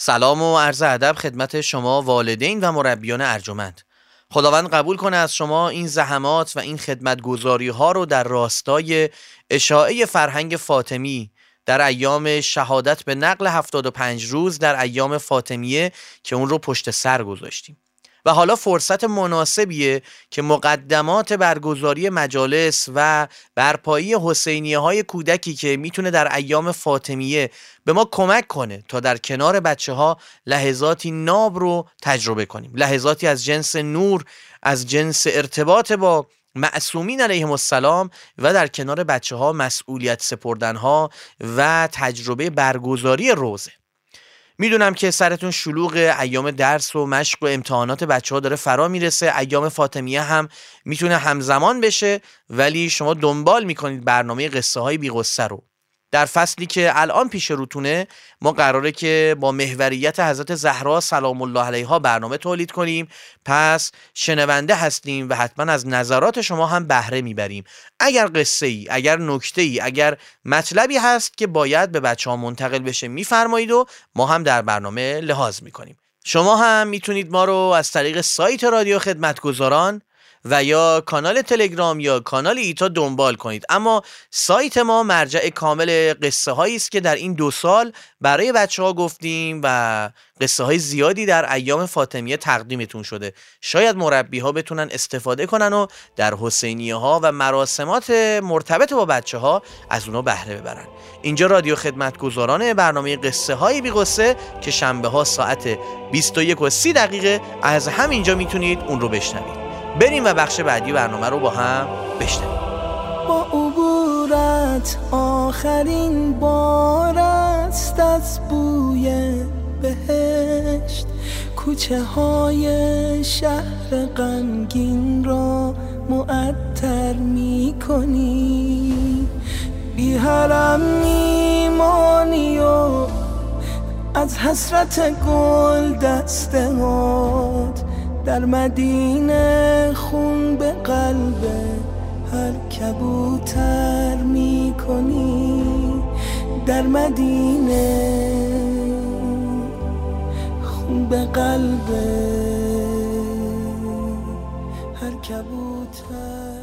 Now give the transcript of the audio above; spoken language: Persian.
سلام و عرض ادب خدمت شما والدین و مربیان ارجمند. خداوند قبول کنه از شما این زحمات و این خدمتگزاری ها رو در راستای اشاعه فرهنگ فاطمی در ایام شهادت به نقل 75 روز در ایام فاطمیه که اون رو پشت سر گذاشتیم. و حالا فرصت مناسبیه که مقدمات برگزاری مجالس و برپایی حسینیه های کودکی که میتونه در ایام فاطمیه به ما کمک کنه تا در کنار بچه ها لحظاتی ناب رو تجربه کنیم، لحظاتی از جنس نور، از جنس ارتباط با معصومین علیهم السلام و در کنار بچه ها مسئولیت سپردن ها و تجربه برگزاری روزه. میدونم که سرتون شلوغ، ایام درس و مشق و امتحانات بچه ها داره فرا میرسه، ایام فاطمیه هم میتونه همزمان بشه، ولی شما دنبال میکنید برنامه قصه های بی غصه رو. در فصلی که الان پیش روتونه ما قراره که با محوریت حضرت زهرا سلام الله علیها برنامه تولید کنیم، پس شنونده هستیم و حتما از نظرات شما هم بهره میبریم. اگر قصه ای، اگر نکته ای، اگر مطلبی هست که باید به بچه ها منتقل بشه میفرمایید و ما هم در برنامه لحاظ میکنیم. شما هم میتونید ما رو از طریق سایت رادیو خدمتگزاران و یا کانال تلگرام یا کانال ایتا دنبال کنید، اما سایت ما مرجع کامل قصه هایی است که در این 2 سال برای بچه ها گفتیم و قصه های زیادی در ایام فاطمیه تقدیمتون شده. شاید مربی ها بتونن استفاده کنن و در حسینیه ها و مراسمات مرتبط با بچه ها از اونا بهره ببرن. اینجا رادیو خدمتگزاران برنامه قصه های بی غصه که شنبه ها ساعت 21:30 از همینجا میتونید اون رو بشنوید. بریم و بخش بعدی برنامه رو با هم بشنویم. با عبورت آخرین بار است از بوی بهشت، کوچه های شهر غمگین را معطر می کنی، بی حرم میمانی و از حسرت گل دستهات در مدینه خون به قلب هر کبوتر می کنی، در مدینه خون به قلب هر کبوتر.